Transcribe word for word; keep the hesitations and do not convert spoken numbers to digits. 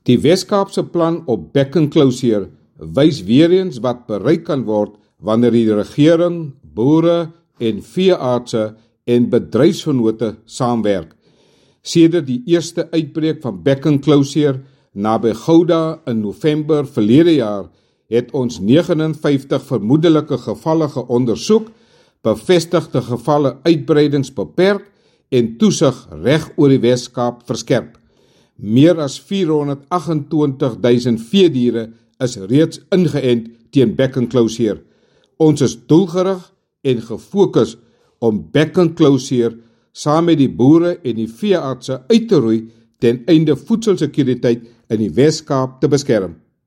Die Wes-Kaapse plan op bekkenklouseer wys weer eens wat bereik kan word wanneer die regering, boere en veeartse en bedryfsvennote saamwerk. Sedert die eerste uitbreek van bekkenklouseer naby Gouda in November verlede jaar het ons vyf nege vyf vermoedelike gevalle geondersoek, bevestigde gevalle uitbreidings beperk en toesig reg oor die Wes-Kaap verskerp. Meer as vierhonderdagentwintigduisend veediere is reeds ingeënt teen bekkenklouseer. Ons is doelgerig en gefokus om bekkenklouseer saam met die boere en die veeartse uit te roei ten einde voedselsekuriteit in die Wes-Kaap te beskerm.